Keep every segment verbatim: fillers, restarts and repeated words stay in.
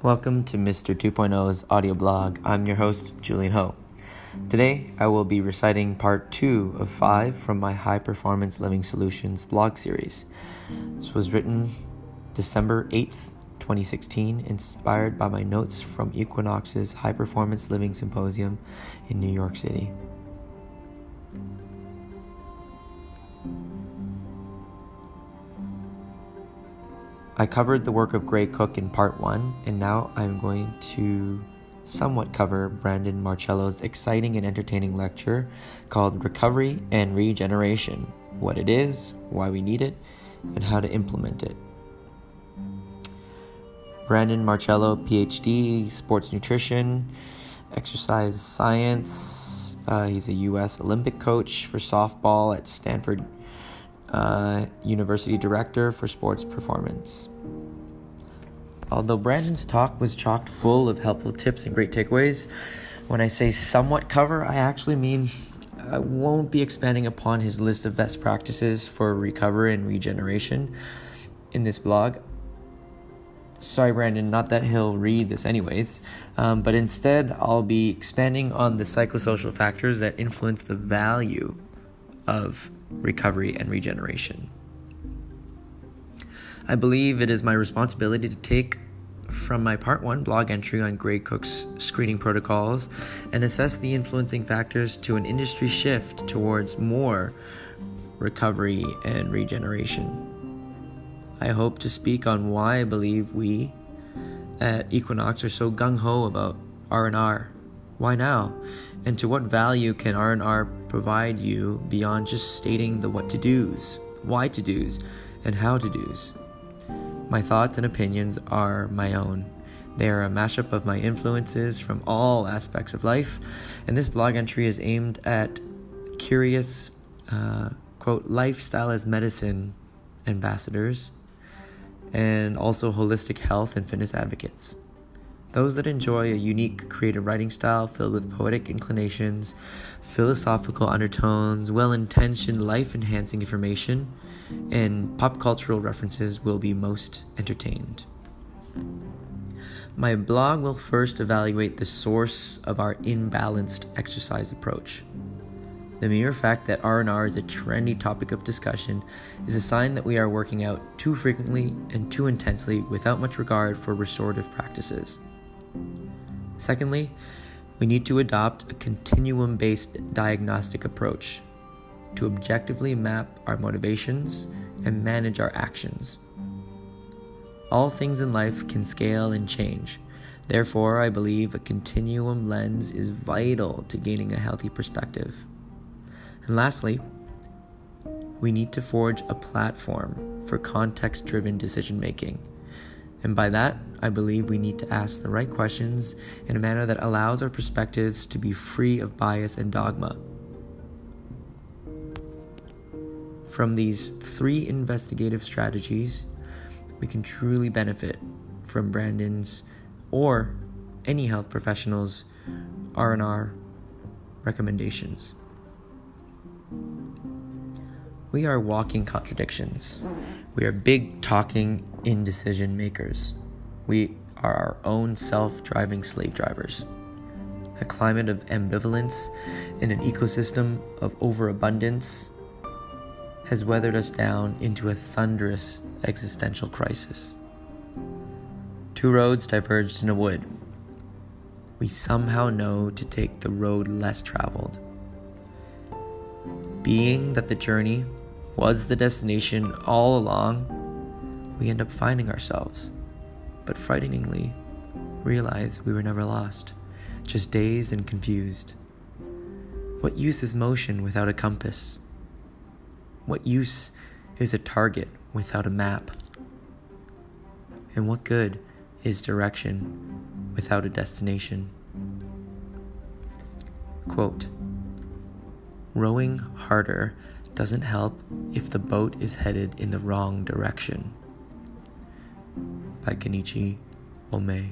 Welcome to Mister 2.0's audio blog. I'm your host, Julian Ho. Today, I will be reciting part two of five from my High Performance Living Solutions blog series. This was written December eighth, twenty sixteen, inspired by my notes from Equinox's High Performance Living Symposium in New York City. I covered the work of Gray Cook in part one, and now I'm going to somewhat cover Brandon Marcello's exciting and entertaining lecture called Recovery and Regeneration: What it is, why we need it, and how to implement it. Brandon Marcello, P H D, sports nutrition, exercise science. Uh, he's a U S Olympic coach for softball at Stanford Uh, University Director for Sports Performance. Although Brandon's talk was chock full of helpful tips and great takeaways, when I say somewhat cover, I actually mean I won't be expanding upon his list of best practices for recovery and regeneration in this blog. Sorry, Brandon, not that he'll read this anyways, um, but instead I'll be expanding on the psychosocial factors that influence the value of recovery and regeneration. I believe it is my responsibility to take from my part one blog entry on Gray Cook's screening protocols and assess the influencing factors to an industry shift towards more recovery and regeneration. I hope to speak on why I believe we at Equinox are so gung-ho about R and R. Why now? And to what value can R and R provide you beyond just stating the what to do's, why to do's, and how to do's? My thoughts and opinions are my own. They are a mashup of my influences from all aspects of life, and this blog entry is aimed at curious, uh, quote, lifestyle as medicine ambassadors, and also holistic health and fitness advocates. Those that enjoy a unique creative writing style filled with poetic inclinations, philosophical undertones, well-intentioned, life-enhancing information, and pop cultural references will be most entertained. My blog will first evaluate the source of our imbalanced exercise approach. The mere fact that R and R is a trendy topic of discussion is a sign that we are working out too frequently and too intensely without much regard for restorative practices. Secondly, we need to adopt a continuum-based diagnostic approach to objectively map our motivations and manage our actions. All things in life can scale and change. Therefore, I believe a continuum lens is vital to gaining a healthy perspective. And lastly, we need to forge a platform for context-driven decision-making. And by that, I believe we need to ask the right questions in a manner that allows our perspectives to be free of bias and dogma. From these three investigative strategies, we can truly benefit from Brandon's or any health professional's R and R recommendations. We are walking contradictions. We are big talking indecision makers. We are our own self-driving slave drivers. A climate of ambivalence in an ecosystem of overabundance has weathered us down into a thunderous existential crisis. Two roads diverged in a wood. We somehow know to take the road less traveled. Being that the journey was the destination all along, we end up finding ourselves, but frighteningly realize we were never lost, just dazed and confused. What use is motion without a compass? What use is a target without a map? And what good is direction without a destination? Quote, "Rowing harder doesn't help if the boat is headed in the wrong direction," by Kenichi Ohmae.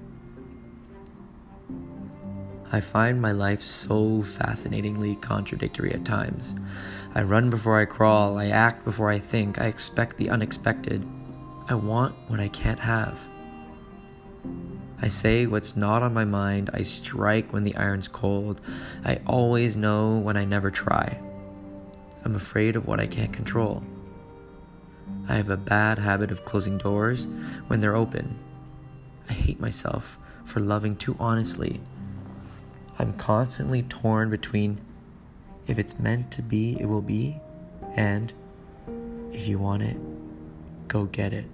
I find my life so fascinatingly contradictory at times. I run before I crawl, I act before I think, I expect the unexpected. I want what I can't have. I say what's not on my mind. I strike when the iron's cold. I always know when I never try. I'm afraid of what I can't control. I have a bad habit of closing doors when they're open. I hate myself for loving too honestly. I'm constantly torn between if it's meant to be, it will be, and if you want it, go get it.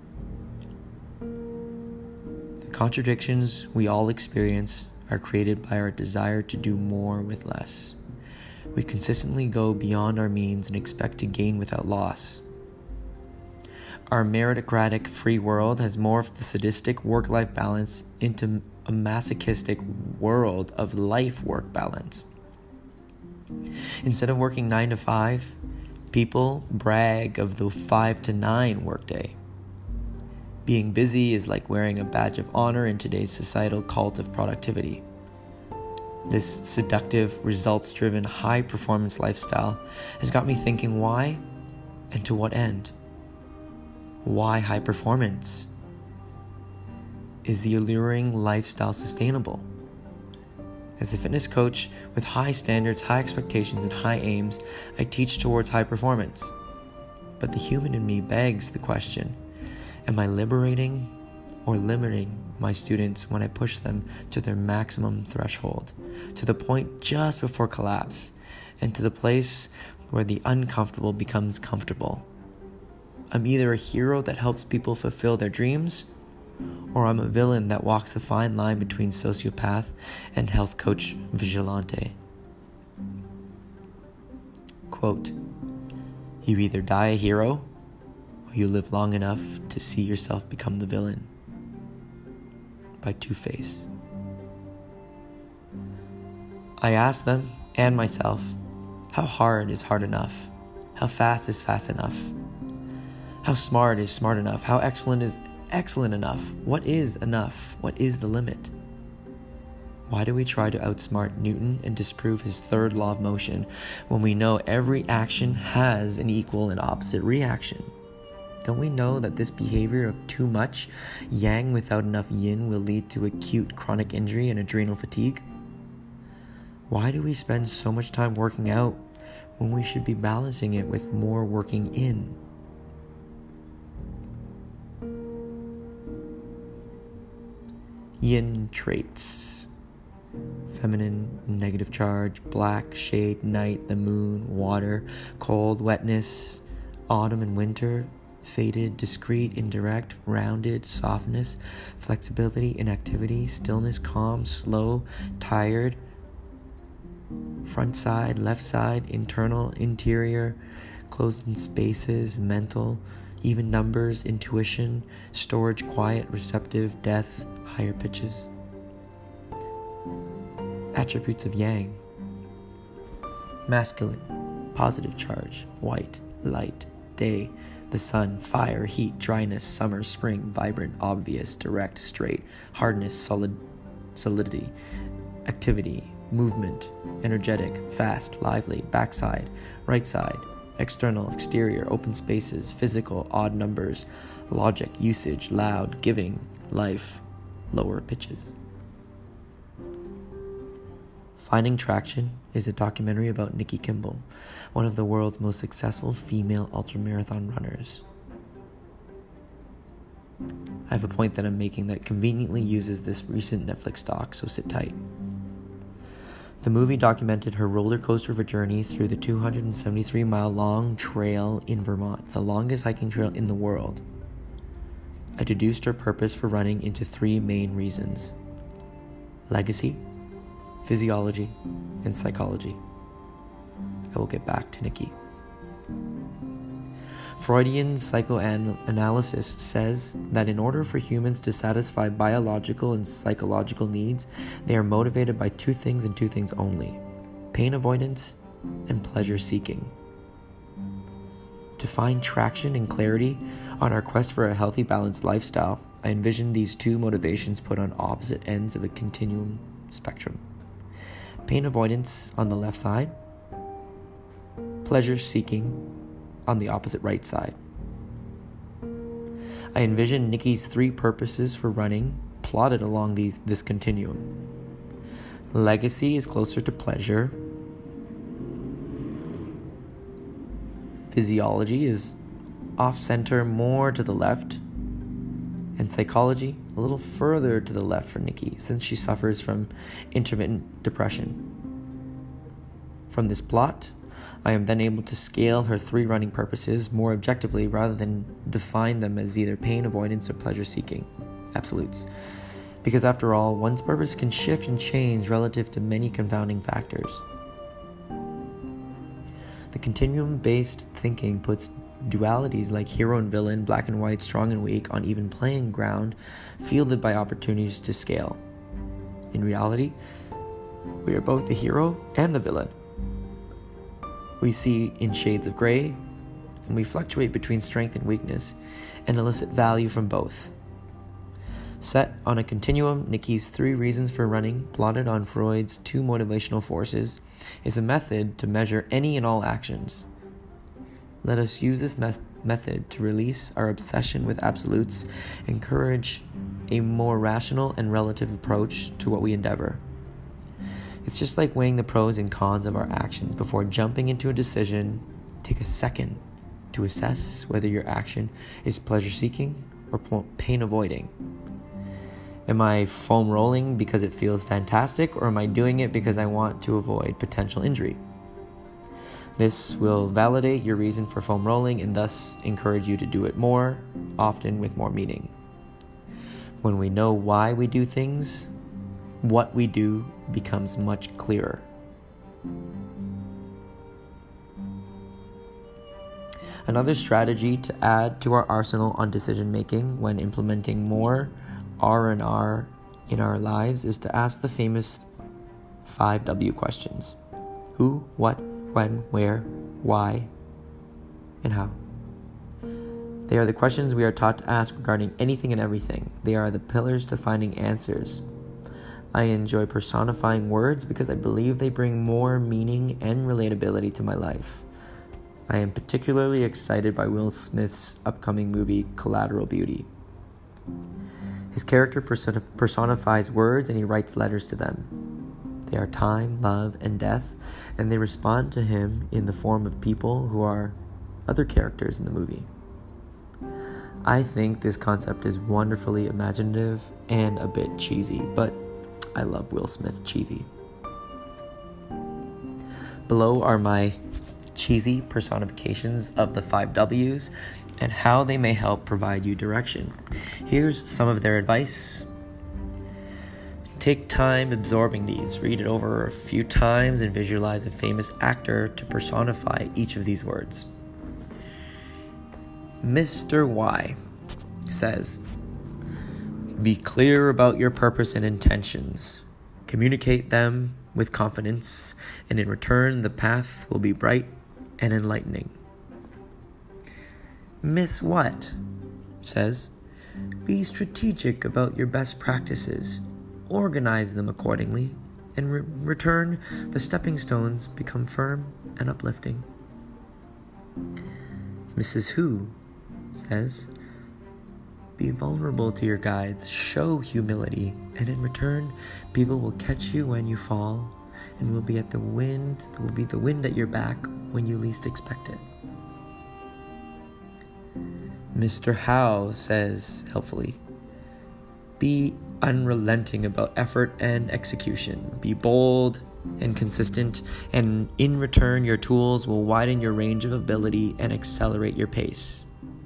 The contradictions we all experience are created by our desire to do more with less. We consistently go beyond our means and expect to gain without loss. Our meritocratic free world has morphed the sadistic work-life balance into a masochistic world of life-work balance. Instead of working nine to five, people brag of the five to nine workday. Being busy is like wearing a badge of honor in today's societal cult of productivity. This seductive, results-driven, high-performance lifestyle has got me thinking why and to what end? Why high performance? Is the alluring lifestyle sustainable? As a fitness coach with high standards, high expectations, and high aims, I teach towards high performance. But the human in me begs the question, am I liberating or limiting my students when I push them to their maximum threshold, to the point just before collapse, and to the place where the uncomfortable becomes comfortable? I'm either a hero that helps people fulfill their dreams, or I'm a villain that walks the fine line between sociopath and health coach vigilante. Quote, you either die a hero, or you live long enough to see yourself become the villain. By Two-Face. I ask them and myself, how hard is hard enough? How fast is fast enough? How smart is smart enough? How excellent is excellent enough? What is enough? What is the limit? Why do we try to outsmart Newton and disprove his third law of motion when we know every action has an equal and opposite reaction? Don't we know that this behavior of too much yang without enough yin will lead to acute chronic injury and adrenal fatigue? Why do we spend so much time working out when we should be balancing it with more working in? Yin traits: feminine, negative charge, black, shade, night, the moon, water, cold, wetness, autumn and winter, faded, discreet, indirect, rounded, softness, flexibility, inactivity, stillness, calm, slow, tired, front side, left side, internal, interior, closed in spaces, mental, even numbers, intuition, storage, quiet, receptive, death, higher pitches. Attributes of yang: masculine, positive charge, white, light, day, the sun, fire, heat, dryness, summer, spring, vibrant, obvious, direct, straight, hardness, solid, solidity, activity, movement, energetic, fast, lively, backside, right side, external, exterior, open spaces, physical, odd numbers, logic, usage, loud, giving, life, lower pitches. Finding Traction is a documentary about Nikki Kimball, one of the world's most successful female ultramarathon runners. I have a point that I'm making that conveniently uses this recent Netflix doc, so sit tight. The movie documented her roller coaster of a journey through the two hundred seventy-three mile long trail in Vermont, the longest hiking trail in the world. I deduced her purpose for running into three main reasons: legacy, physiology, and psychology. I will get back to Nikki. Freudian psychoanalysis says that in order for humans to satisfy biological and psychological needs, they are motivated by two things and two things only: pain avoidance and pleasure seeking. To find traction and clarity on our quest for a healthy, balanced lifestyle, I envision these two motivations put on opposite ends of a continuum spectrum. Pain avoidance on the left side, pleasure seeking on the opposite right side. I envision Nikki's three purposes for running plotted along these, this continuum. Legacy is closer to pleasure. Physiology is off-center, more to the left. And psychology, a little further to the left for Nikki, since she suffers from intermittent depression. From this plot, I am then able to scale her three running purposes more objectively rather than define them as either pain avoidance or pleasure seeking absolutes. Because after all, one's purpose can shift and change relative to many confounding factors. The continuum-based thinking puts dualities like hero and villain, black and white, strong and weak on even playing ground, fielded by opportunities to scale. In reality, we are both the hero and the villain. We see in shades of gray, and we fluctuate between strength and weakness, and elicit value from both. Set on a continuum, Nikki's three reasons for running, plotted on Freud's two motivational forces, is a method to measure any and all actions. Let us use this me- method to release our obsession with absolutes, encourage a more rational and relative approach to what we endeavor. It's just like weighing the pros and cons of our actions before jumping into a decision. Take a second to assess whether your action is pleasure-seeking or pain-avoiding. Am I foam rolling because it feels fantastic, or am I doing it because I want to avoid potential injury? This will validate your reason for foam rolling and thus encourage you to do it more, often with more meaning. When we know why we do things, what we do becomes much clearer. Another strategy to add to our arsenal on decision making when implementing more R and R in our lives is to ask the famous five W questions. Who, what, when, where, why, and how. They are the questions we are taught to ask regarding anything and everything. They are the pillars to finding answers. I enjoy personifying words because I believe they bring more meaning and relatability to my life. I am particularly excited by Will Smith's upcoming movie, Collateral Beauty. His character person- personifies words and he writes letters to them. They are time, love, and death, and they respond to him in the form of people who are other characters in the movie. I think this concept is wonderfully imaginative and a bit cheesy, but I love Will Smith cheesy. Below are my cheesy personifications of the five W's and how they may help provide you direction. Here's some of their advice. Take time absorbing these. Read it over a few times and visualize a famous actor to personify each of these words. Mister Y says, be clear about your purpose and intentions. Communicate them with confidence, and in return, the path will be bright and enlightening. Miss What says, be strategic about your best practices. Organize them accordingly. In re- return, the stepping stones become firm and uplifting. Missus Who says, be vulnerable to your guides, show humility, and in return, people will catch you when you fall, and will be at the wind, will be the wind at your back when you least expect it. Mister How says, helpfully, be unrelenting about effort and execution. Be bold and consistent, and in return, your tools will widen your range of ability and accelerate your pace.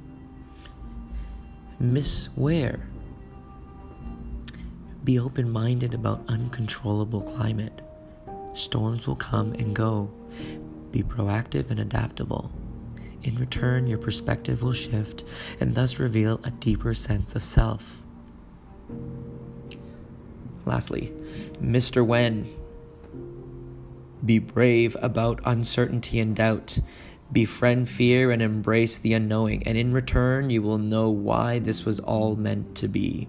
Miss Where, be open-minded about uncontrollable climate. Storms will come and go. Be proactive and adaptable. In return, your perspective will shift and thus reveal a deeper sense of self. Lastly, Mister When, be brave about uncertainty and doubt. Befriend fear and embrace the unknowing, and in return, you will know why this was all meant to be.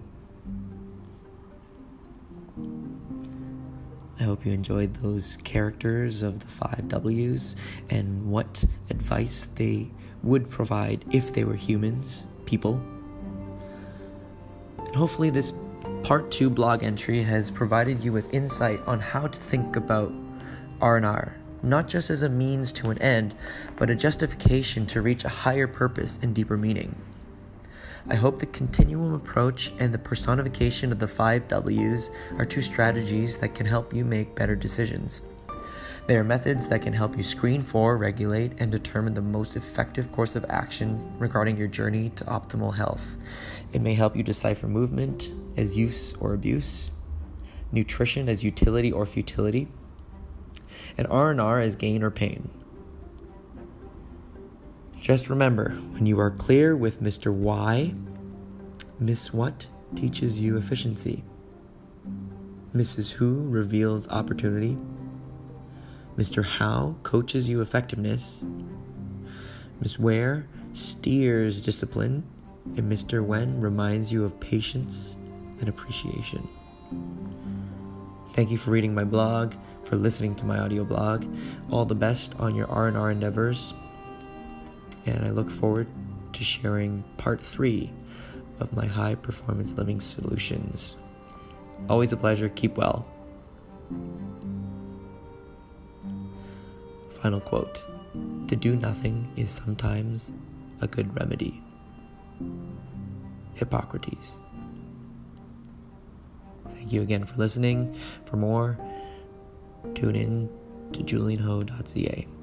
I hope you enjoyed those characters of the five W's and what advice they would provide if they were humans, people. And hopefully this part two blog entry has provided you with insight on how to think about R and R, not just as a means to an end, but a justification to reach a higher purpose and deeper meaning. I hope the continuum approach and the personification of the five W's are two strategies that can help you make better decisions. They are methods that can help you screen for, regulate, and determine the most effective course of action regarding your journey to optimal health. It may help you decipher movement as use or abuse, nutrition as utility or futility, and R and R as gain or pain. Just remember, when you are clear with Mister Why, Miss What teaches you efficiency. Missus Who reveals opportunity. Mister How coaches you effectiveness. Miss Where steers discipline. And Mister When reminds you of patience and appreciation. Thank you for reading my blog, for listening to my audio blog. All the best on your R and R endeavors. And I look forward to sharing part three of my high performance living solutions. Always a pleasure. Keep well. Final quote. To do nothing is sometimes a good remedy. Hippocrates. Thank you again for listening. For more, tune in to julian ho dot c a.